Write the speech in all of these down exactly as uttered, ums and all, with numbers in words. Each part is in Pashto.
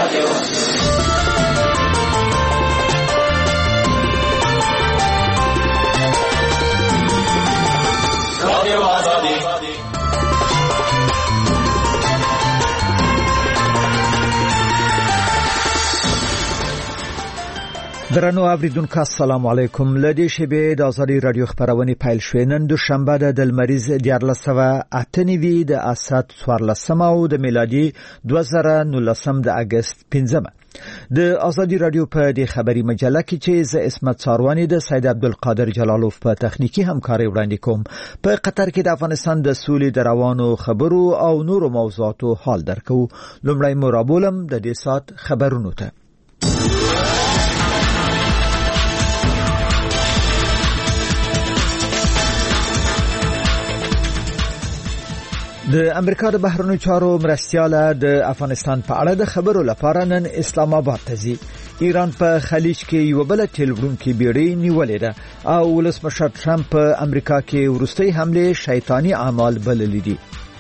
درنو اوریدونکو السلام علیکم. لدی شبه د ازادي رادیو خبرونه پیل شوې. نن دوشنبه د المریز دیارلس سوه اته نوي د اسات څوارلسمه او د میلادي دوه زره نولسم د اگست پنځمه. د ازادي رادیو په دې خبري مجله کې چې ز اسمت ساروانی د سید عبدالقادر جلالوف په تخنیکی همکاري وړاندې کوم. په قطر کې د افغانستان د سولې د روانو خبرو او نورو موضوعاتو حال درکو. لومړی مرابولم د دې سات خبرونو ته. د امریکا د بهرنیو چارو مرستیاله د افغانستان په اړه د خبرو لپاره نن اسلام آباد ته ځي. ایران په خلیج کې یو بل ټیلوونکي بیړۍ نیولې ده او ولسمشر ټرمپ په امریکا کې وروستۍ حمله شیطانی اعمال بللې دي.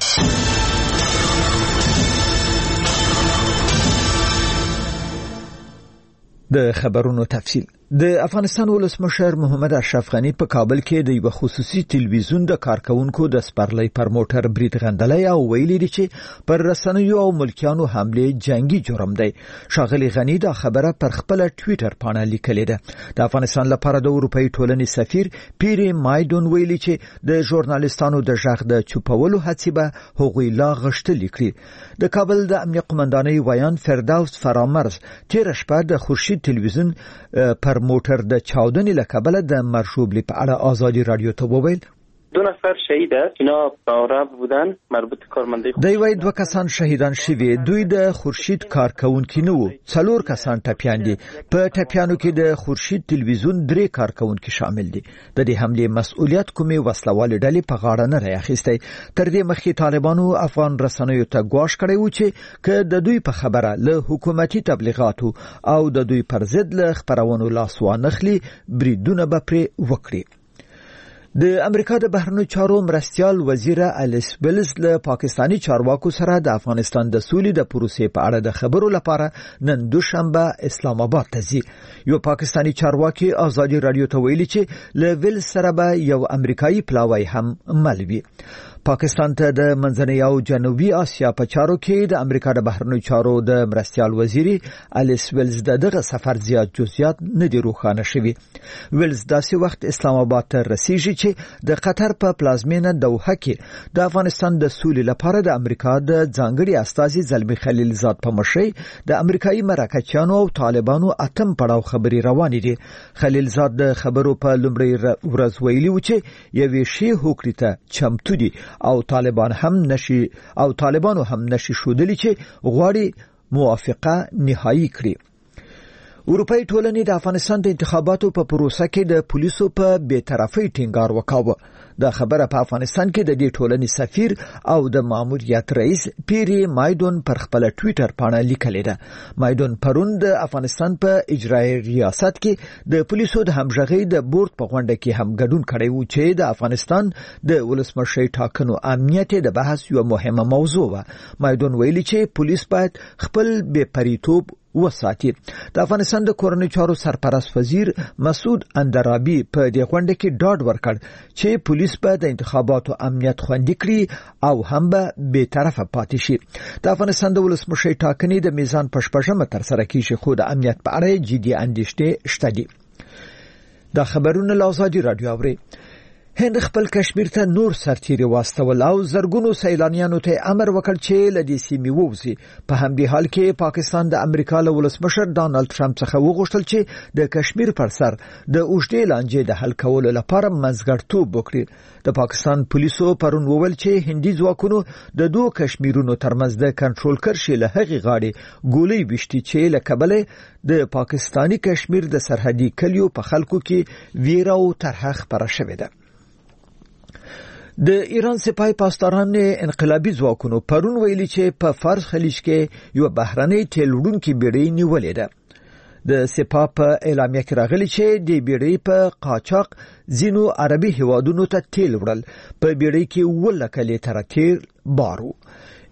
د خبرونو تفصیل. د افغانستان ولسمشر محمد اشرف غنی په کابل کې د یو خصوصي تلویزیون د کارکونکو د سپرلۍ پر موټر برید غندلې او ویلي دي چې پر رسنیو او ملکیانو حمله جنگي جرم دی. ښاغلي غنی دا خبره پر خپل ټوئیټر باندې لیکلې ده. د افغانستان لپاره د اروپאי ټولنې سفیر پیری مایدون ویلي چې د ژورنالیستانو د ژغ د چوپولو هڅې به هغوی لا غشتلې کړي. د کابل د امنیه قومندانۍ ویان فردوس فرامرز تیر شپه د خورشید تلویزیون پر موټر د چاودنې لکبله د مرشوبلی په اړه آزادی رادیو ته وویل. دو نفر شهید است. اینا باوراب بودن، مربوط کارمندای دی وای دو کسان شهیدان شوی. دوی د خورشید کارکونکي نه وو. څلور کسان ټپیان دي. په ټپیانو کې د خورشید تلویزیون درې کارکونکي شامل دي. د دې حمله مسؤلیت کومې وسلوال ډلې په غاړه نه راخیسته. تر دې مخکې طالبانو افغان رسنیو ته ګواښ کړی و چې ک د دوی په خبره له حکومتي تبلیغاتو او د دوی پر ضد له خبرونو لاس وانخلي بریدونه به پرې وکړي. د امریکا د بهرنیو چارو مرستیال وزیر الیس ویلز له پاکستانی چارواکو سره د افغانستان د سولې د پروسې په اړه د خبرو لپاره نن دوشنبه اسلام آباد ته ځي. یو پاکستانی چارواکي آزادی رادیو ته ویلي چې له ویلز سره به یو امریکایي پلاوی هم مل وي. پاکستان ته د منځنۍ او جنوبي اسیا په چارو کې د امریکا د بهرنیو چارو د مرستیال وزیر الیس ویلز دغه سفر زیات جزئیات نه دي روښانه شوي. ویلز داسې وخت اسلام آباد ته رسیږي چې د قطر په پلازمینه دوحه کې د افغانستان د سولې لپاره د امریکا د ځانګړي استازي زلمی خلیلزاد په مشرۍ د امریکایي مرکچیانو او طالبانو اتم پړاو خبري روانې دي. خلیلزاد د خبرو په لومړۍ ورځ ویلي و چې یوې شی هوکړې ته چمتو دي او طالبان هم نشي او طالبانو هم نشي شودلی چې غواړي موافقه نهایی کړي. اروپאי ټولنې د افغانستان د انتخاباتو په پروسه کې د پولیسو په بی‌طرفۍ ټینګار وکاوه. دا خبره په افغانستان کې د دې ټولنې سفیر او د ماموریت رئیس پیری مایدون پر خپل ټوئیټر باندې لیکلې ده. مایدون پرون د افغانستان په اجرایي ریاست کې د پولیسو د همغږۍ د بورډ په غونډه کې هم ګډون کړی و چې د افغانستان د ولسمشر ټاکنو امنیت د بحث یو مهمه موضوع و. مایدون ویلي چې پولیس باید خپل بې پریتوب وساتي. د افغانستان د کورنۍ چارو سرپرست وزیر مسعود اندرابي په دې غونډه کې ډاډ ورکړ چې پولیس به د انتخاباتو امنیت خوندي کړي او هم به بې طرفه پاتې شي. د افغانستان د ولسمشر ټاکنې د میزان په شپږمه تر سره کیږي خو د امنیت په اړه جدي اندېښنې شته دي. دا خبرونه له ازادي رادیو اوري. هند خپل کشمیر ته نور سرتیري واستول او زرګونو سیلانیانو ته امر وکړ چې له دې سیمې ووځي. په همدې حال کې پاکستان د امریکا له ولسمشر ډانلډ ټرمپ څخه وغوښتل چې د کشمیر پر سر د اوږدې لانجې د حل کولو لپاره منځګړیتوب وکړي. د پاکستان پولیسو پرون وویل چې هندي ځواکونو د دوه کشمیرونو ترمنځ د کنټرول کرښې له هغې غاړې ګولۍ وشتي چې له کبله د پاکستانی کشمیر د سرحدي کلیو په خلکو کې ویره او طرحه خپره شوې ده. د ایران سپاه پاسداران انقلابي ځواکونو پرون ویلي چې په فارس خلیج کې یو بهرنۍ تیل وړونکې بیړۍ نیولې ده. د سپاه په اعلامیه کې راغلي چې د بیړۍ په قاچاق ځینو عربي هیوادونو ته تیل وړل. په بیړۍ کې ولکه لیټره تیل بارو.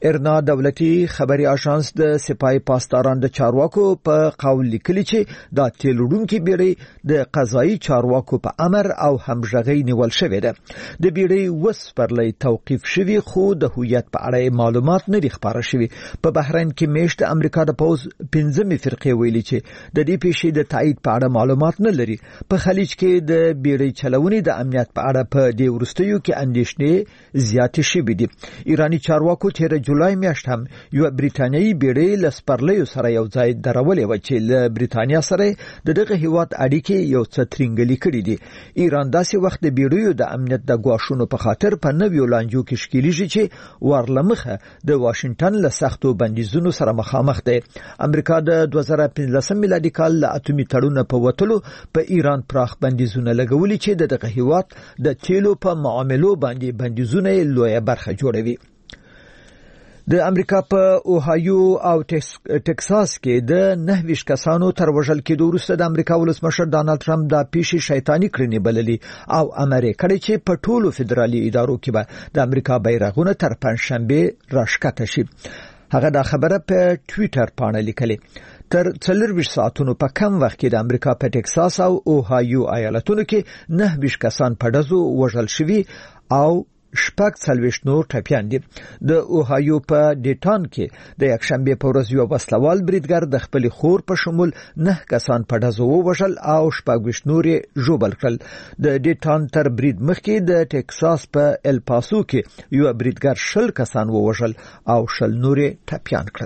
ارنا دولتي خبري اژانس د سپای پاسداران د چارواکو په قول لیکلي چې د تیلوډونکو بیړۍ د قضایي چارواکو په امر او همغږي نیول شوې ده. د بیړۍ وسپرلې توقيف شوی خو د هویت په اړه معلومات نه دي خبره شوی. په بحرین کې میشت امریکا د پوز پنځمې فرقې ویلي چې د دې پیښې د تایید په اړه معلومات نه لري. په خلیج کې د بیړۍ چلونې د امنیت په اړه په دې ورستیو کې اندېښنې زیاتې شوې دي. ایرانی چارواکو تیر جولای میاشت هم یو بریټانیایی بیړۍ لسپرلیو سره یو ځای درولې و چې له بریټانیا سره د دغه هیواد اړیکې یو څه ترنګلي کړې دي. ایران داسې وخت د بیړیو د امنیت د غواښونو په خاطر په نویو لانجو کې شکیلېږي چې ورلمخه د واشنگټن له سختو بندیزونو سره مخامخ ده. امریکا د دوه زره پنځلسم میلادي کال له اتومي تړون په وټلو په ایران پراخ بندیزونه لګولي چې دغه هیواد د تیلو په معاملو باندې بندیزونه لویه برخه جوړوي. د امریکا په اوهایو او ټکساس کې د نهویش کسانو تر وژل کېدو وروسته د امریکا ولسمشر ډانلډ ټرمپ د پیښې شیطانی کړنې بللې او امر یې کړی چې په ټولو فدرالي ادارو کې به د امریکا بیرغونه تر پنځشنبه راښکته شي. هغه دا خبره په ټوئیټر باندې لیکلې. تر څلور ساعتونو په کم وخت کې د امریکا په ټکساس او اوهایو ایالتونو کې نهویش کسان په ډزو وژل شوي او شپږ څلوېښت نور ټپیان دي. د اوهایو په ډیټان کې د یکشنبه په ورځ یو وسلوال بریدګر د خپل خور په شمول نه کسان په ډزو ووژل او شپږ ویشت نور ژوبل کړل. د ډیټان تر برید مخکې د ټکساس په ال پاسو کې یو بریدګر شل کسان ووژل او شل نور ټپیان کړل.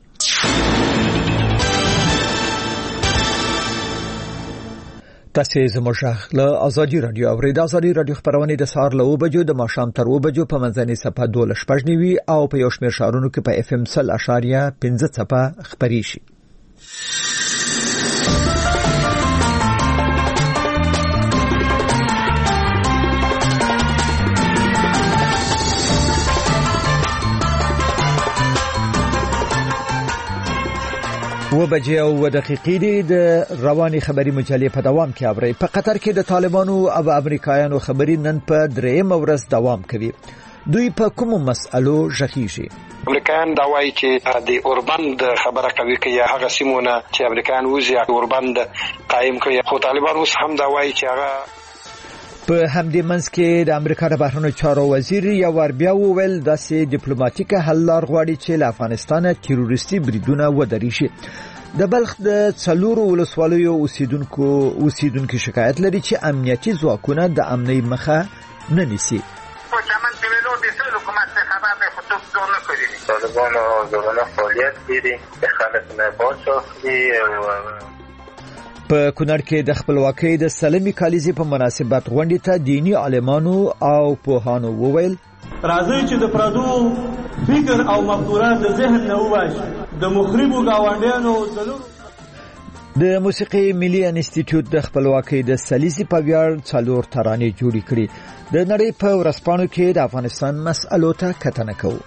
تاسو زموږ له ازادي رادیو او د ازادي رادیو خبرونه د سهار له اوه بجو د ماښام تر اوه بجو په منځنۍ صفه دوه شپږ نیوي او په یو شمېر شهرونو کې په اف ام صفر اشاریه پنځه صفه خبري شي. و بجې او دقیقې دي د رواني خبري مجلې په دوام کې اوري. په قطر کې د طالبانو او امریکایانو خبري نن په درېم ورځ دوام کوي. دوی په کومو مسألو ژغېږي؟ امریکایان دا وایي چې د اوربند خبره کوي چې هغه سیمونه چې امریکایان وزي اوربند قائم کړي، خو طالبان اوس هم دا وایي چې هغه په همدې منځ کې د امریکا د بهرنیو چارو وزیر یو ور بیا وویل داسې ډیپلوماټیکه حل لار غواړي چې له افغانستان تروریستي بریدونه ودرې شي. د بلخ د څلورو ولسوالیو اوسیدونکو اوسیدونکو شکایت لري چې امنیتي ځواکونه د امنیت مخه نه نیسي. په چمن کې ویلو د ټول حکومت څخه به خطوط ځون نه کوي. طالبان ازادانه فعالیت کوي، خلک نه باچاخلي او په کونړ کې د خپلواکۍ د سلمي کالیزې په مناسبت غونډې ته دینی عالمانو او پوهانو وویل راځي چې د پردو فکر او مفکورات د ذهن نه وباسي. د مخربو گاونډیانو دلو د موسیقي ملي انسټیټیوټ د خپلواکۍ د سلیزي په ویاړ څلور ترانې جوړې کړې. د نړۍ په ورځپاڼو کې د افغانستان مسألو ته کتنه کوو.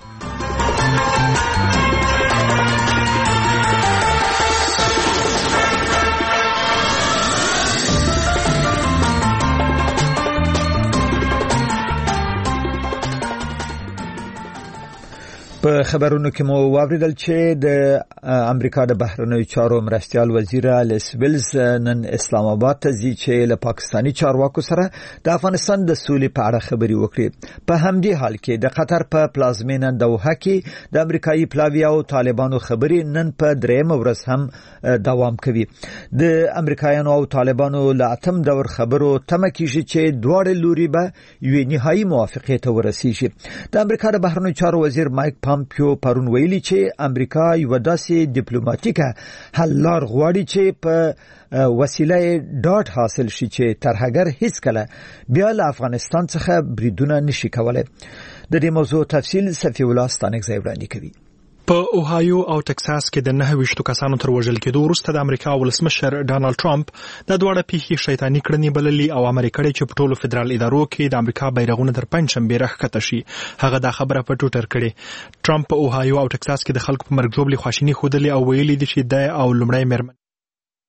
په خبرونو کې مو واوریدل چې د امریکا د بهرنیو چارو مرستیال وزیر الیس ویلز نن اسلام آباد ته ځي چې له پاکستانی چارواکو سره د افغانستان د سولې په اړه خبري وکړي. په همدې حال کې د قطر په پلازمینه دوحه کې د امریکایي پلاوی او طالبانو خبري نن په درېم ورځ هم دوام کوي. د امریکایانو او طالبانو له اتم دور خبرو تمه کیږي چې دواړه لوري به یو نهایی موافقه ته ورسیږي. د امریکا د بهرنیو چارو وزیر مایک پامپیو پرون ویلي چې امریکا یو داسې ډیپلوماټیکه حل لار غواړي چې په وسیله ډاټ حاصل شي چې ترهګر هیڅ کله بیا له افغانستان څخه بریدونه نشي کولای. د دې موضوع تفصیل صفی الله ستانک زیبرانی کوي. په اوهایو او ټکساس کې د نهه ویشتو کسانو تر وژل کېدو وروسته د امریکا ولسمشر ډانلډ ټرمپ د دواړه پیښې شیطاني کړنې بللې او امر یې کړی چې په ټولو فدرال ادارو کې د امریکا بیرغونه تر پنځشنبې راښکته شي. هغه دا خبره په ټویټر کړې. ټرمپ په اوهایو او ټکساس کې د خلکو په مرګ ژوبلې خواشیني ښودلې او ویلي دي چې د او لومړی مېرمن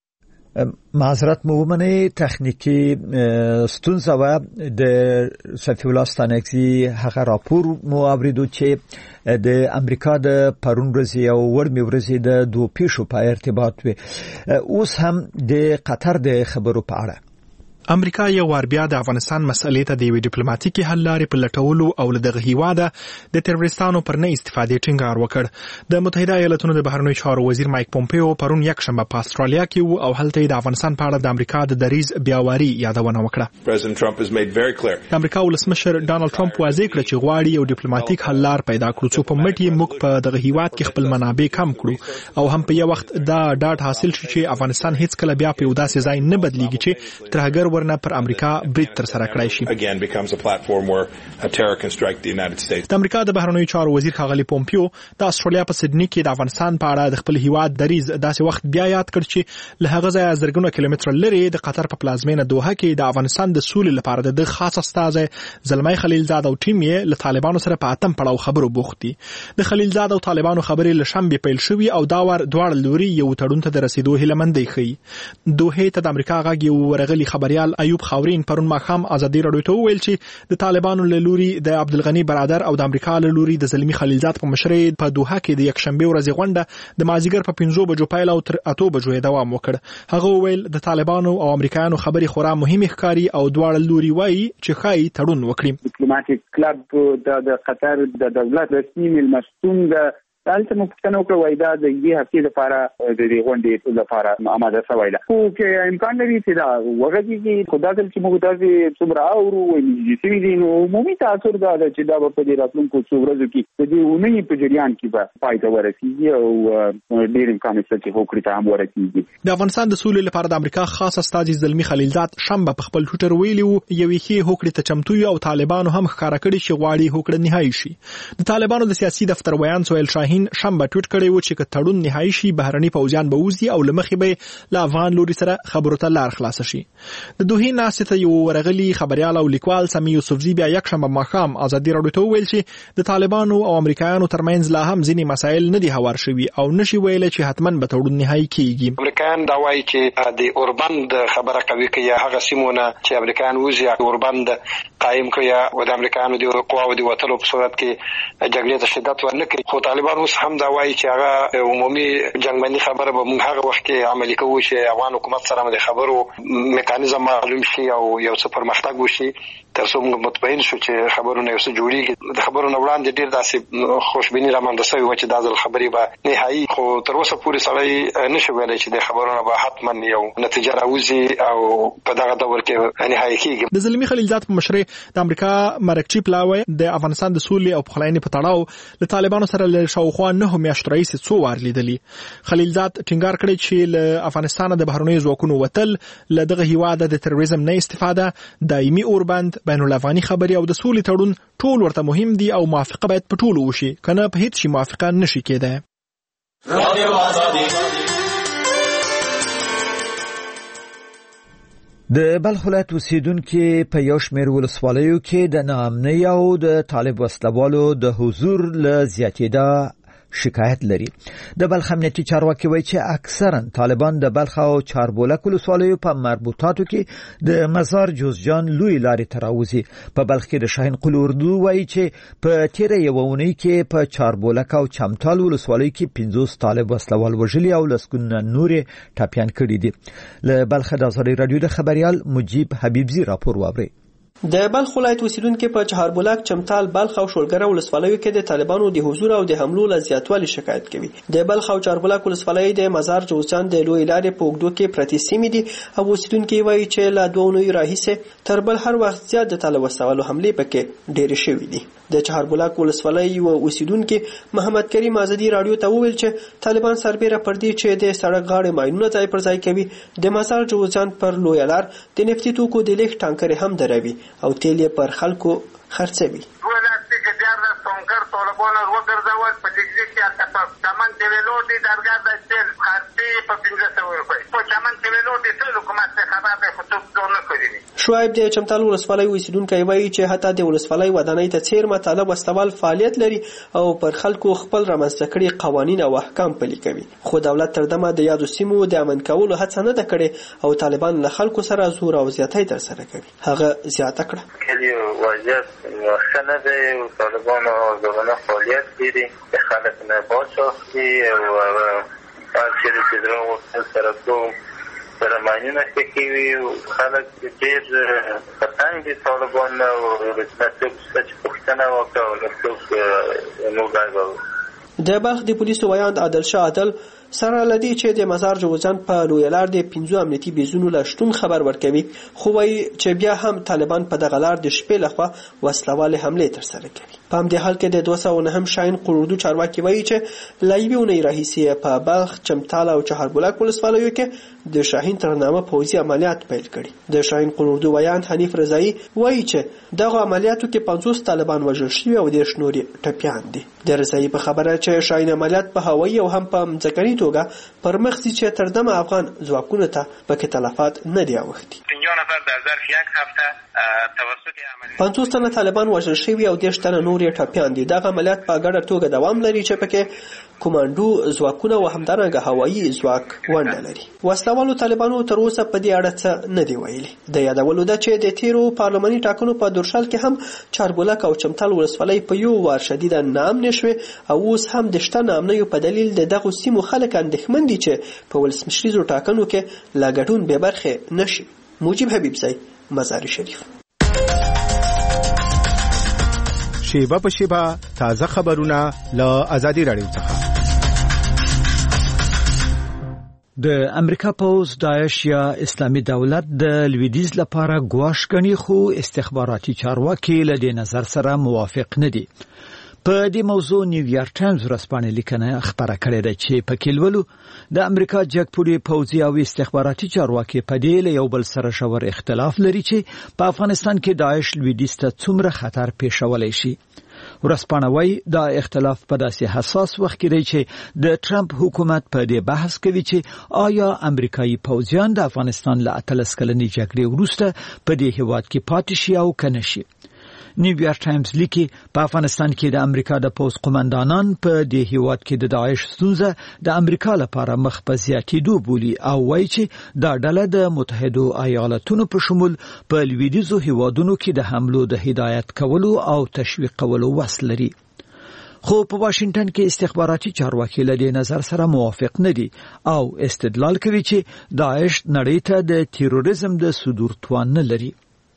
معذرت مو ومنه تخنیکی ستونزه و د صفی الله ستانکزی هغه راپور مو اوریدو چې د امریکا د پرون ورځې او ورمې ورځې د دوه پیښو په ارتباط وي. اوس هم د قطر د خبرو په اړه امریکا یو وار بیا د افغانستان مسئلې ته د یوې ډیپلوماټیکي حل لارې په لټولو او له دغه هیواده د تروریستانو پر نه استفادې ټینګار وکړ. د متحده ایالاتونو د بهرنیو چارو وزیر مایک پومپیو پرون یکشنبه په استرالیا کې وو او هلته د افغانستان په اړه د امریکا د دریځ بیاواري یادونه وکړه. د امریکا ولسمشر ډانلډ ټرمپ واضح کړ چې غواړي یو ډیپلوماټیک حل لار پیدا کړو چې په مټ یې موږ په دغه هیواد کې خپل منابع کم کړو او هم په یو وخت دا ډاډ حاصل شي چې افغانستان هیڅ کله بیا په یو داسې ځای نه بدلیږي چې ترهګر ورنه پر امریکا برید تر سره کړای شي. د امریکا د بهرنیو چارو وزیر ښاغلی پومپیو د استرالیا په سیدنی کې د افغانستان په اړه د خپل هیواد دریځ داسې وخت بیا یاد کړ چې له هغه ځایه زرګونه کیلومتره لري د قطر په پلازمینه دوحه کې د افغانستان د سولې لپاره د خاص استازی زلمی خلیلزاد او ټیم یې له طالبانو سره په اتم پړاو خبرو بوخت دي. د خلیلزاد او طالبانو خبرې له شنبې پیل شوې او دا ور دواړه لوري یو تړون ته د رسیدو هیله مندي ښیي. دوحه ته د امریکا غږ یو ورغلي خبريال ایوب خاورین پرون ماښام ازادي راډیو ته وویل چې د طالبانو له لوري د عبدالغنی برادر او د امریکا له لوري د زلمی خلیلزاد په مشرۍ په دوحه کې د یکشنبه ورځې غونډه د مازیګر په پنځو بجو پیل او تر اتو بجو دوام وکړ. هغه وویل د طالبانو او امریکایانو خبرې خورا مهمه ښکاري او دواړه لوري وایي چې خای تړون وکړي. ډیپلوماټیک کلب د قطر د دولت رسمي ملمستون د دلته مفتنو کې وایدا د دې هفتې لپاره د دې غونډې لپاره آماده شوی ده. خو کې امکان لري چې دا وګړي خدای دې چې موږ تاسو څومره اورو وایي چې دې نو عمومي تاثیر دا چې دا په دې راتلونکو څو ورځو کې د دې اونۍ په جریان کې به پای ته ورسیږي او ډېر امکان شته چې هوکړې ته هم ورسیږي. د افغانستان د سولې لپاره د امریکا خاص استازي زلمی خلیلزاد شنبه په خپل ټوئیټر ویلي وو یوې کې هوکړې ته چمتو او طالبانو هم ښکارا کړی چې غواړي هوکړه نهایی شي. د طالبانو د سیاسي دفتر ویان سویل شاهین شنبه ټویټ کړی و چې تړون نهایی شي بهرني پوځیان به وځي او لمخې به له افغان لوري سره خبرو ته لار خلاص شي. د دوه ناسته یو ورغلي خبريال او لیکوال سمي یوسفزي بیا یکشنبه ماښام ازادي راډیو ته ویل چې د طالبانو او امریکایانو ترمنځ لا هم ځینې مسایل نه دي هوار شوي او نشي ویل چې حتماً به تړون نهایی کیږي. امریکایان دا وایي چې د اوربند خبره کوي چې هغه سیمونه چې امریکایان وځي اوربند قائم کړي او د امریکایانو د قواو د وټلو په صورت کې جګړې ته شدت ورنکړي. خو طالبان اوس هم دا وایي چې هغه عمومي جنگبندي خبره به موږ هغه وخت کې عملي کوو چې افغان حکومت سره د خبرو میکانیزم معلوم شي او یو څه پرمختګ وشي تر څو موږ مطمئن شو چې خبرونه یو څه جوړیږي. د خبرونو وړاندې ډیر داسې خوشبیني رامنځته شوی و چې دا ځل خبرې به نهایی خو تر اوسه پورې سړی نشي ویلی چې د خبرونو به حتما یو نتیجه راوځي او په دغه دور کې نهایی کیږي. د زلمی خلیلزاد په مشرۍ د امریکا مرکچی پلاوی د افغانستان د سولې او پخلاینې په تړاو له طالبانو سره له شاوخوا نه میاشتې راهیسې څو وار لیدلی. خلیلزاد ټینګار کړی چې له افغانستان د بهرنیو ځواکونو وتل له دغه هیواده د تروریزم نه استفاده دایمي اوربند بین الافغاني خبري او د سولې تړون ټول ورته مهم دي او موافقه باید په ټولو وشي کنه په هیڅ شي موافقه نشي کېدای. د بلخ ولایت اوسیدونکو په یو شمېر ولسوالیو کې د ناامنۍ او د طالب وسلوالو د حضور له زیاتېدا شکایت لري. د بلخ امنیتي چارواکي وایي چې اکثرا طالبان د بلخ او چاربولک ولسوالیو په مربوطاتو کې د مزار جوزجان لوی لارې ته راوځي. په بلخ کې د شاهین قل اردو وایي چې په تیره یوه اونۍ کې په چاربولک او چمتال ولسوالیو کې پنځوس طالب وسلوال وژلي او لسګونه نورې ټاپیان کړي دي. له بلخ د ازادي راډیو د خبريال مجيب حبیبزي راپور واوري. د بلخ ولایت اوسیدونکو په چهاربولک، چمتال، بلخ او شولګره ولسوالیو کې د طالبانو د حضور او د حملو له زیاتوالي شکایت کوي. د بلخ او چهاربولک ولسوالۍ د مزار جوزجان د لوی لارې په اوږدو کې پرتې سیمې دي او اوسیدونکو وایي چې له دوه اونیو راهیسې تر بل هر وخت زیات د طالب وسوالو حملې پکې ډېرې شوې دي. د چهاربولک ولسوالۍ او اوسیدونکو محمد کریم ازادي راډیو ته وویل چې طالبان سربېره پر دې چې د سړک غاړې ماینونه ځای پر ځای کوي، د مزار جوزجان پر لوی لار د نفتي توکو د لیږد ټانکرې هم دروي او تیل یې پر خلکو خرڅوي. طالبان وګرځول په دې کې البته چمن دیولو دي درګه د تل خرڅي په پنځه سوه روپۍ په چمن دیولو دي ټول حکومت څخه خبره به خطوب جوړ نه کړی. شعیب د چمتال ولسوالۍ اوسیدونکی وایي چې حتی د ولسوالۍ ودانۍ ته څیر مطالب واستول فعالیت لري او پر خلکو خپل رامنځته کړي قوانین او احکام پلي کوي، خو دولت تر دمه د یادو سیمو د امن کولو هڅه نه ده کړې او طالبان له خلکو سره زور او زیاتی ترسره کوي. هغه زیاته کړه کلی وضعیت ښه نه دی او طالبانو آزادانه فعالیت لري، د خلک نه باج اخلي او هر چیرې چې زړه غوښتل سره کوم سره ماینونه ښه کوي او خلک ډېر په تنګ دي طالبان نه او نه څوک شته چې پوښتنه وکړي او نه څوک موږ غږ. د بلخ د پولیسو ویاند عادل شاه عادل سره لدی چې د مزار جوزجان په لوی لار د پنځو امنیتي بیزونو له شتون خبر ورکوي، خو وایي چې بیا هم طالبان په دغه لار د شپې لخوا وسلوالې حملې ترسره کوي. په همدې حال کې د دوه سوه نهم شاهین قروردو چارواکي وایي چې له یوې اونۍ راهیسې په بلخ، چمتال او چهاربلاک ولسوالیو کې د شاهین تر نامه پوځي عملیات پیل کړي. د شاهین قروردو ویاند حنیف رضایي وایي چې دغه عملیاتو کې پنځوس طالبان وژل شوي او دېرش نور ټپیان دي. د رضایي په خبره چې شاهین عملیات په هوایي او هم په مځکني توګه پر مخ ځي چې تر دمه افغان ځواکونو ته پکې تلفات نه دی اوښتي. پنځوس تنه طالبان وژل شوي او دېرش تنه نور یې ټپیان دي. دغه عملیات په ګډه توګه دوام لري چې پکې کومانډو ځواکونه او همدارنګه هوایي ځواک ونډه لري. وسلوالو طالبانو تر اوسه په دې اړه څه نه دی ویلي. د یادولو ده چې د تیرو پارلماني ټاکنو په دورشال کې هم چاربلاک او چمتال ولسوالۍ په یو وار شدیده ناامنې شوې او اوس هم د شته ناامنیو په دلیل د دغو سیمو خلک اندېښمن دي چې په ولسمشریزو ټاکنو کې له ګډون بې برخې نه شي. موجب حبیبزی، مزار شریف. شیبه په شیبه تازه خبرونه له آزادي رادیو څخه. د امریکا پوز داعش یا اسلامي دولت د لویدیز لپاره ګواښ ګڼي، خو استخباراتي چارواکي له دې نظر سره موافق نه دي. په دې موضوع نیویارک ټایمز ورځپاڼه لیکنه خبره کړې ده چې په کلولو د امریکا جګپوړي پوځي او استخباراتي چارواکي په دې له یو بل سره شور اختلاف لري چې په افغانستان کې داعش لویدیز ته څومره خطر پیښولی شي. ورځپاڼه وايي دا اختلاف په داسې حساس وخت کې دی چې د ټرمپ حکومت په دې بحث کوي چې آیا امریکایي پوځیان د افغانستان له اتلس کلنې جګړې وروسته په دې هیواد کې پاتې شي او کنه شي. نیویارک ټایمز لیکي په افغانستان کې د امریکا د پوځ قومندانان په دې هیواد کې د داعش ستونزه د امریکا لپاره مخ په زیاتېدو بولي او وایي چې دا ډله د متحدو ایالاتونو په شمول په لویدیځو هیوادونو کې د حملو د هدایت کولو او تشویق کولو وس لري. خو په واشنگټن کې استخباراتي چارواکي له دې نظر سره موافق نه دي او استدلال کوي چې داعش نړۍ ته د تیروریزم د صدور توان نه لري.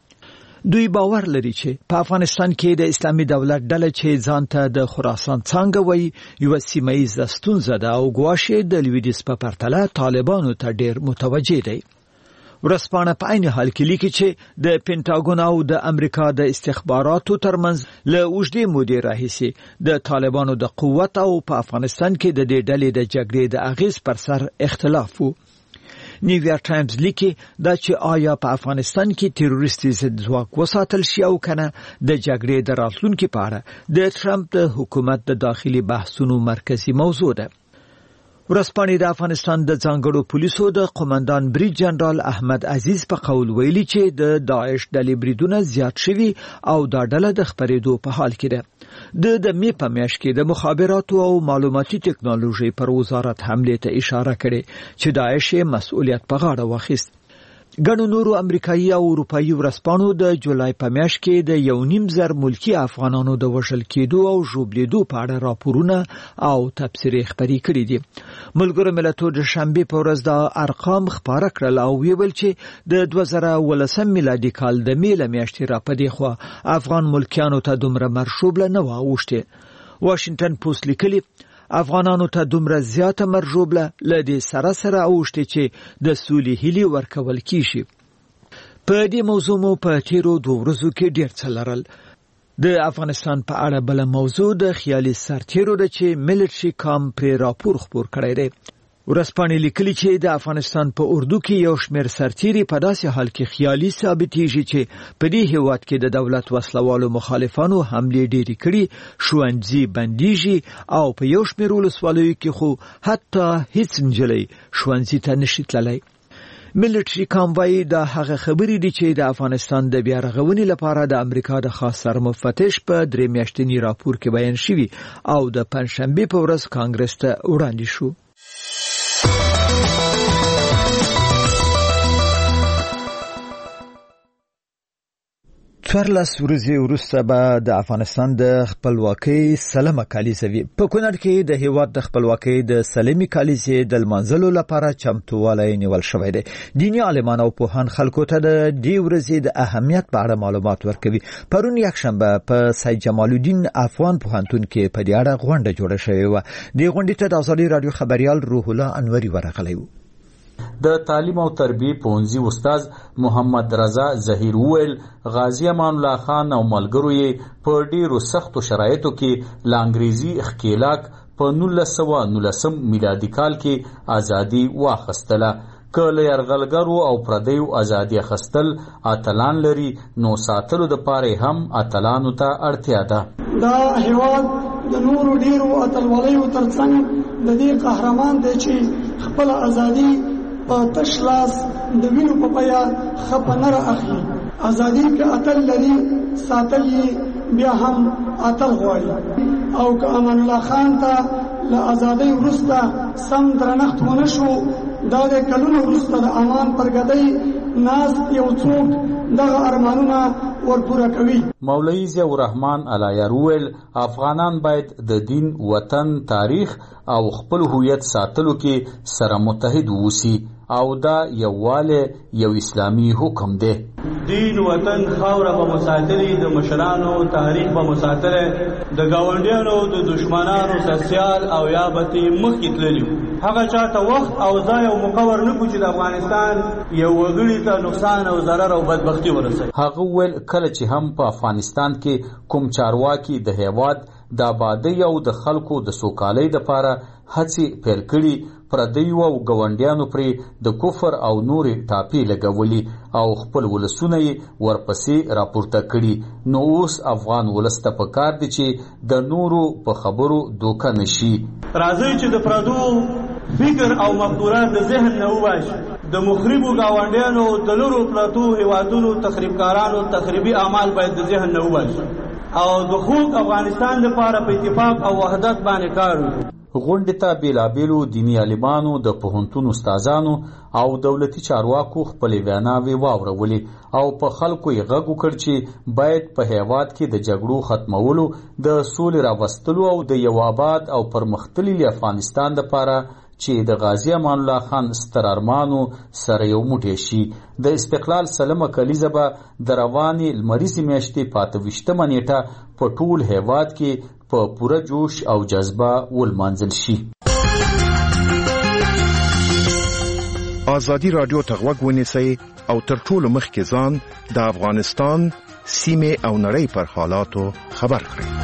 دوی باور لري چې په افغانستان کې د اسلامي دولت ډله چې ځان ته د خراسان څنګه وایي یو سیمه ییزه ستونزه ده او ګواښ د لویدیځ په پرتله طالبانو ته ډېر متوجه دی. ورځپاڼه په عین حال کې لیکي چې د پینټاګون او د امریکا د استخباراتو ترمنځ له اوږدې مودې راهیسې د طالبانو د قوت او په افغانستان کې د دې ډلې د جګړې د اغیز پر سر اختلاف وو. نیویارک ټایمز لیکي دا چې آیا په افغانستان کې تروریستي ضد ځواک وساتل شي او کنه د جګړې د راتلونکي په اړه د ټرمپ د حکومت د داخلي بحثونو مرکزی موضوع ده. ورځپاڼې د افغانستان د ځانګړو پولیسو د قومندان بریج جنرال احمد عزیز په قول ویلي چې د داعش ډلې بریدونه زیات شوي او دا ډله د خپرېدو په حال کې ده. د د می په میاشت کې د مخابراتو او معلوماتي ټکنالوژي پر وزارت حمله ته اشاره کړې چې داعش مسؤلیت په غاړه واخیست. ګڼو نورو امریکایي او اروپایي ورځپاڼو د جولای په میاشت کې د یو نیم زر ملکی افغانانو د وژل کېدو او ژوبلېدو په اړه راپورونه او تبصرې خپرې کړې دي. ملګرو ملتونو د شنبې په ورځ دا ارقام خپاره کړل او ویل چې د دوه زره ولسم میلادي کال د می له میاشتې را پدې خو افغان ملکیانو ته دومره مرشوبله نه و اوښتې. واشنگټن پوسټ لیکلي افغانانو ته دومره زیاته مرجوبله لدې سره سره اوښتې چې د سولې هیلې ورکول کیږي. په دې موضوع مو په تیرو دوه ورځو کې ډېر څه لرل. د افغانستان په اړه بل موضوع د خیالي سرتیرو ده چې ملټري کام پر راپور خبر کړی دی. ورځپاڼې لیکلي چې د افغانستان په اردو کې یو شمېر سرتیري په داسې حال کې خیالي ثابتېږي چې په دې هیواد کې د دولت وسلوالو مخالفانو حملې ډېرې کړي، ښوونځي بندېږي او په یو شمېر ولسوالیو کې خو حتی هیڅ نجلۍ ښوونځي ته نشي تللی. ملټري کانوای د هغه خبرې دي چې د افغانستان د بیا رغونې لپاره د امریکا د خاص سرمفتش په درې میاشتني راپور کې بیان شوی او د پنځشنبه په ورځ کانګرس ته وړاندې شو. څوارلس ورځې وروسته به د افغانستان د خپلواکۍ سلمه کالیزه وي. په کونړ کې د هیواد د خپلواکۍ د سلمې کالیزې د لمانځلو لپاره چمتووالی نیول شوی دی. دیني عالمان او پوهان خلکو ته د دې ورځې د اهمیت په اړه معلومات ورکوي. پرون یکشنبه په سید جمال الدین افغان پوهنتون کې په دې اړه غونډه جوړه شوې وه. دې غونډې ته د ازادي راډیو خبريال روح الله انوري ورغلی و. د تعلیم او تربیه پونځي استاد محمد رضا ظهیر ویل غازی امان الله خان او ملګرو یې په ډیرو سختو شرایطو کې لانګریزي اختلاق په نولس سوه نولسم میلادي کال کې ازادي واخیستله. کله يرغلګرو او پردیو ازادي اخیستل اتلان لري نو ساتلو د پاره هم اتلانو ته اړتیا ده. دا هیواد د نورو ډیرو اتلوالو ترڅنګ د دې قهرمان دی چې خپل ازادي په تش لاس د وینو په بیا خپنره اخلي. ازادي کې اتل لري ساتل بیا هم اتل غواړي او که امان الله خان ته له ازادۍ وروسته سم درنښت ونه شو دا د کلونو وروسته د امان پرګدۍ ناس یو څوک دغه ارمانونه ورپوره کوي. مولوي ضیاء الرحمن علایرویل افغانان باید د دین وطن تاریخ او خپل هویت ساتلو کې سره متحد ووسی او دا یوواله یو اسلامی حکم دی. دین وطن خاوره به مساتري د مشرانو تاریخ به مساتره د گاونډیانو د دشمنانو سسیال او یا بتی مخکې تللی هغه چاته وخت او ځای او مقور نه کوي د افغانستان یو وګړي ته نقصان او ضرر او بدبختی ورسوي. هغه ول کله چې هم په افغانستان کې کوم چارواکي د هیواد د آبادی او د خلکو د سوکالۍ لپاره هڅې پیل کړي پردیو او ګاونډیانو پرې د کفر او نورې ټاپې لګولي او خپل ولسونه یې ورپسې راپورته کړي. نو اوس افغان ولس ته پکار دی چې د نورو په خبرو دوکه نشي. راځي چې د پردو فکر او مفکورات د ذهن نه وباسي. د مخربو ګاونډیانو د لورو پلاتو هیوادونو تخریبکارانو تخریبي اعمال باید د ذهن نه وباسي او د خوږ افغانستان لپاره په اتفاق او وحدت باندې کار وکړي. غونډې ته بیلابیلو دیني عالمانو د پوهنتون استادانو او دولتي چارواکو خپلې ویناوې واورولې او په خلکو یې غږ وکړ چې باید په هیواد کې د جګړو ختمولو د سولې راوستلو او د یو آباد او پرمختللي افغانستان لپاره چې د غازی امان الله خان ستر ارمانو سره یو موټی شي. د استقلال سلمه کلیزه به د روانې لمریزې میاشتې په اته ویشتمه نیټه په ټول هیواد کې په پوره جوش او جذبه ولمانځل شي. ازادي رادیو ته غوږ ونیسئ او تر ټولو مخکې ځان د افغانستان سیمې او نړۍ پر حالاتو خبر کړئ.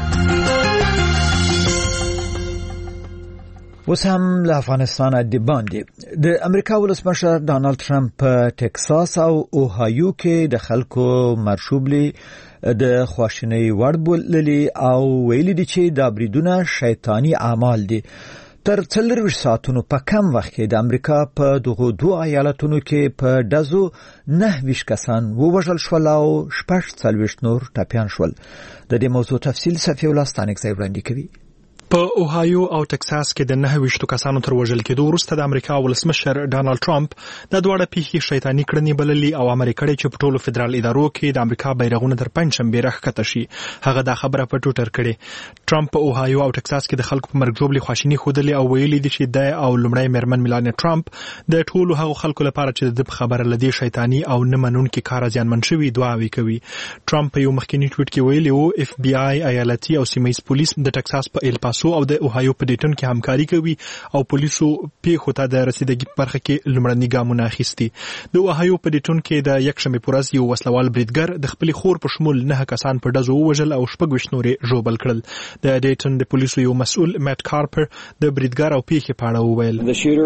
اوس هم له افغانستانه د باندې د امریکا ولسمشر ډانلډ ټرمپ په ټکساس او اوهایو کې د خلکو مرشوبلي د خواشینۍ وړ بوللي او ویلي دي چې دا بریدونه شیطانی اعمال دي. تر څلورویشت ساعتونو په کم وخت کې د امریکا په دغو دوه ایالتونو کې په ډزو نهه ویشت کسان ووژل شول او شپږ څلوېښت نور ټپیان شول. د دې موضوع تفصیل صفي الله ستانک ځای وړاندې کوي. په اوهایو او ټکساس کې د نهه ویشتو کسانو تر وژل کېدو وروسته د امریکا ولسمشر ډانلډ ټرمپ د دواړه پیښې شیطاني کړنې بللي او امر کړی چې په ټولو فدرال ادارو کې د امریکا بیرغونه تر پنځشنبې راښکته شي. هغه دا خبره په ټویټر کړې. ټرمپ په اوهایو او ټکساس کې د خلکو په مرګ ژوبلې خواشیني ښودلې او ویلي دي چې د او لومړی میرمن میلانیا ټرمپ د ټولو هغو خلکو لپاره چې د خبره لدی شیطاني او نه منونکي کار زیانمن شوي دعاوې کوي. ټرمپ په یو مخکینی ټویټ کې ویلي وو اف بی آی ایالتي او سیمه پولیس د ټکساس په ایل پاسو او د اوهایو په ډیټن کې همکاري کوي او پولیسو پیښو ته د رسیدګۍ په برخه کې لومړني ګامونه اخیستي. د اوهایو په ډیټن کې د یکشنبې په ورځ یو وسلوال بریدګر د خپلې خور په شمول نه کسان په ډزو ووژل او شپږ ویشت نورې ژوبل کړل. د ډیټن د پولیسو یو مسؤل میټ کارپر د بریدګر او پیښې په اړه وویل.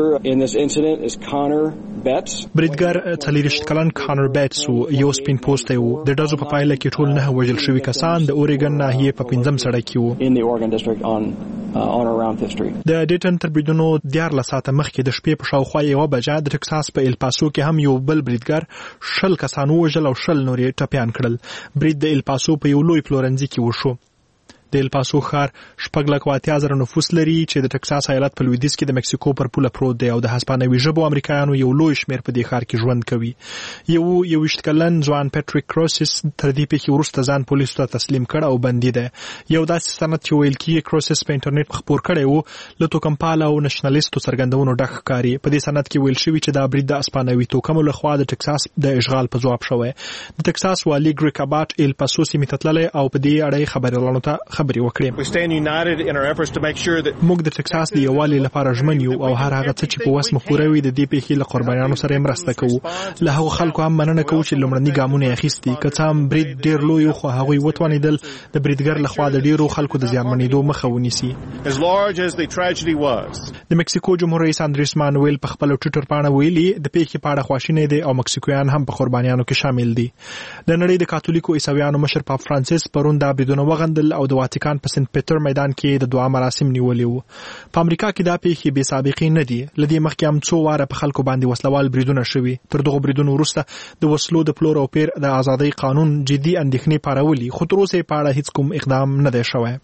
بریدګر څلوېښت کلن کانر بیټس یو سپین پوستی و. د ډزو په پایله کې ټول نه وژل شوي کسان د اورېګن ناحیې په پنځم سړک کې وو. د ډیټن تر بریدونو دیارلس ساعته مخکې د شپې په شاوخوا یوه بجه د ټکساس په الپاسو کې هم یو بل بریدګر شل کسان ووژل او شل نور یې ټپیان کړل. برید د الپاسو په یو لوی پلورنځي کې وشو. د الپاسو ښار شپږ لک او اتیا زره نفوس لري چې د ټکساس ایالت په لویدیځ کې د مکسیکو پر پوله پروت دی او د هسپانوي ژبو امریکایانو یو لوی شمېر په دې ښار کې ژوند کوي. یو یوویشت کلن ځوان پیټریک کروسس تر دې پیښې وروسته ځان پولیسو ته تسلیم کړ او بندي دی. یو داسې سند چې ویل کېږي کروسس په انټرنیټ خپور کړی و له توکمپال او نشنلیستو څرګندونو ډک ښکاري. په دې سند کې ویل شوي چې دا برید د هسپانوي توکمو لخوا د ټکساس د اشغال په ځواب شوی. د ټکساس والي ګریک اباټ الپاسو سیمې ته تللی او په دې اړه خبريالانو ته خبرې وکړې. موږ د ټکساس د یووالي لپاره ژمن یو او هر هغه څه چې په وس مخوروي د دې پیښې له قربانیانو سره مرسته کوو. له هغو خلکو هم مننه کوو چې لومړني ګامونه یې اخیستي. که څه هم برید ډېر لوی خو هغوی وتوانېدل د بریدګر لخوا د ډېرو خلکو د زیانمنېدو مخه ونیسي. د مکسیکو جمهور رئیس اندریس مانویل په خپل ټویټر باندې ویلي د پیښې په اړه خواشینی دی او مکسیکویان هم په قربانیانو کې شامل دي. د نړۍ د کاتولیکو عیسویانو مشر پاپ فرانسیس پرون دا بریدونه وغندل او د واتیکان په سنت پیټر میدان کې د دعا مراسم نیولي وو. په امریکا کې دا پیښې بې سابقې نه دي. له دې مخکې هم څو واره په خلکو باندې وسلوال بریدونه شوي. تر دغو بریدونو وروسته د وسلو د پلور او پیر د ازادۍ قانون جدي اندېښنې پارولي خو تر اوسه یې په اړه هیڅ کوم اقدام نه دی شوی.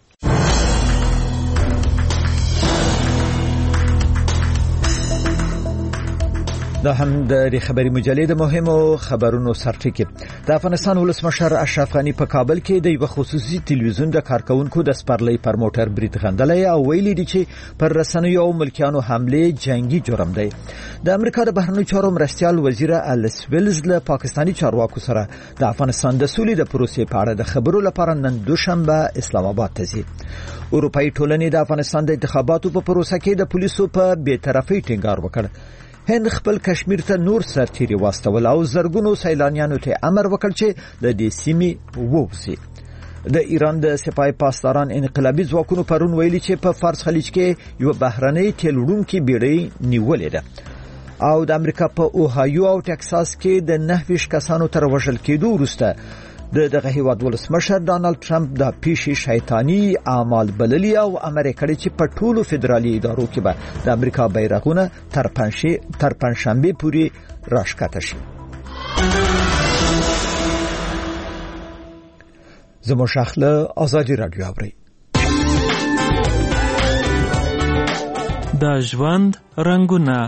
دا هم د خبري مجلې د مهمو خبرونو سرټکی. د افغانستان ولسمشر اشرف غنی په کابل کې د یو خصوصي ټلویزیون د کارکونکو د سپرلۍ پر موټر برید غندلې او ویلي دي چې پر رسنیو او ملکیانو حمله جنگي جرم دی. د امریکا د بهرنیو چارو مرستيال وزیر الیس ویلز له پاکستاني چارواکو سره د افغانستان د سولې د پروسې په اړه د خبرو لپاره نن دوشنبه اسلام آباد ته ځي. اروپאי ټولنې د افغانستان د انتخاباتو په پروسه کې د پولیسو په بی‌طرفۍ ټینګار وکړ. هند خپل کشمیر ته نور سرتیري واستول او زرګونو سیلانیانو ته امر وکړ چې د دې سیمې ووځي. د ایران د سپاه پاسداران انقلابي ځواکونو پرون ویلي چې په فارس خلیج کې یو بهرنۍ تیل وړونکې بیړۍ نیولې ده او د امریکا په اوهایو او ټکساس کې د نهه کسانو تر وژل کېدو وروسته د دغه هیواد ولسمشر ډانلډ ټرمپ د پیښې شیطانی اعمال بللي او امر کړی چې په ټولو فدرالي ادارو کې به د امریکا بیرغونه تر پنځه تر پنځشنبه پورې راښکته شي. زموږ شاخله ازادي رادیو اوري. د ژوند رنگونه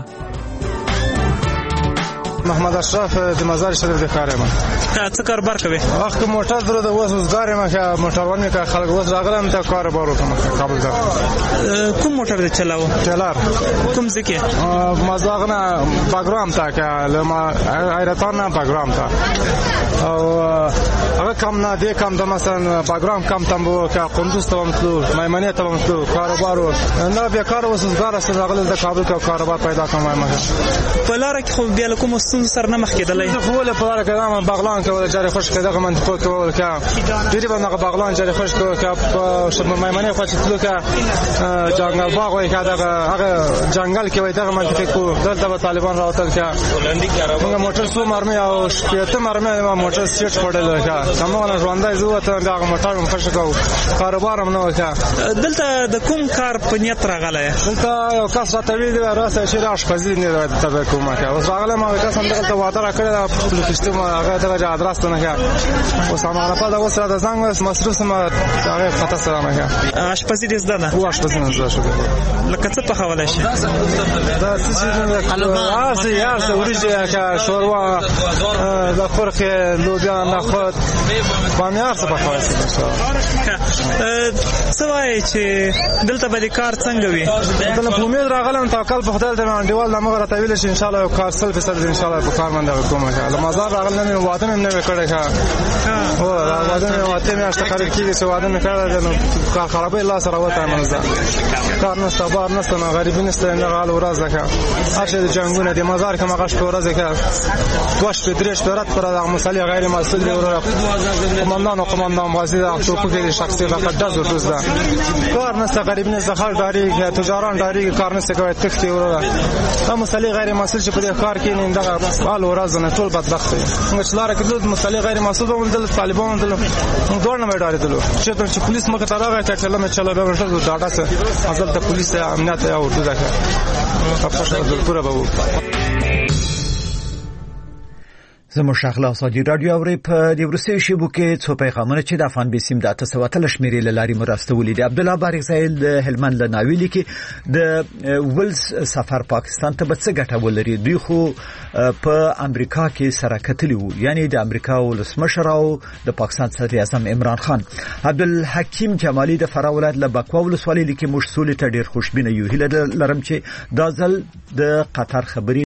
محمد اشرف د مزار شریف د کارم. څه کاروبار کوي؟ وخت موټر درو د وسوسګار ما چې موټرونه کا خلک وس راغلم ته کاروبار وکم کابل ته. کوم موټر د چلاو؟ چلار. کوم ځکه؟ مزاغنا پروګرام تا که لما ایرتان پروګرام تا او هغه کم نه دی کم د مثلا پروګرام کم تم وو که قندوز ته ومتلو میمنه ته ومتلو کاروبار نه به کار وسوسګار سره راغل د کابل ته کاروبار پیدا کوم ما. په لار کې خو بیا کوم ستون سر نه مخ کېدلای. خو له په لار کې ما بغلان کوله جاري خوش کړه منطقه کوله کا ډیره باندې بغلان جاري خوش کوله کا په میمنه خو چې تلو کا جنگل باغ وای کا دغه هغه جنگل کې وای دغه منطقه کو دلته طالبان راوتل کا موږ موټر سو مرمه او شپته مرمه ما موټر سټ وړل کا سمونه ژوندای زو ته دغه موټر هم خوش کو کاروبار هم نه کا. دلته د کوم کار په نیت راغله؟ دلته یو کس راته وی دی راسه چې راش پزید نه ته کومه کا اوس راغله ما کس هم دلته واده را کړل په کښته ما هغه دغه ادرس نه کا او سامان په دغه سره د زنګ وس مصروف سم هغه خطا سره نه کا آشپزي دې زده نه او آشپزي نه زده شو لکه څه په حواله شي دا څه نه راځي یا څه ورجه کا شوروا د خورخه لوبیا نه خود باندې څه په حواله شي. سوای چې دلته به کار څنګه وي؟ دلته په امید راغلم توکل په خدای ته انډیوال نه مغه راټویل شي ان شاء الله کار سل فیصد ان شاء الله په کار باندې کومه له مزار راغلم نه واده مې نه وکړه ښه او واده مې واده مې اشته خرید کیږي چې واده مې کړل نو کار خرابې الله سره وته منځه کار نه صبر نه ستنه غریبی نسته نه غال ورځ ده هر څه جنگونه د مزار کې مغش په ورځ کې دوش په درش پرات پر د مصالح غیر مسئول ورو قماندان و قماندان بازی دا توقف شخصی فقط دست و دوز دا کار نست غریب نیست خلق داری تجاران داری کار نست که تختی ورو دا مسئله غیر مسئول چې په دې کار کې نه دغه حال ورځ نه ټول بدبخت دي موږ لاره کې د مسئله غیر مسئول ول طالبان دل موږ دوړ نه وډارې دلو چې ته پولیس مخه ته راغی ته کلمه چلا به ورته ډاټا سره ازل ته پولیس امنیت او اردو ده خپل شغل پوره به زموږ شغله اسادي رادیو اوري په د روسي شیبو کې څو پیغامونه چې د افغان بسیم د تاسو وتل شمیرې لاري مرستولې دي. عبد الله بارک زایل د هلمند لناویلی کې د ولز سفر پاکستان ته څه ګټه ولري. دوی خو په امریکا کې سره کتلی وو، یعنی د امریکا ولسمشر او د پاکستان صدر اعظم عمران خان. عبدالحکیم جمالی د فراه ولایت له بکوا ولسوالۍ کې مشسول ته ډیر خوشبینه یو هیله لرم چې دا ځل د قطر خبري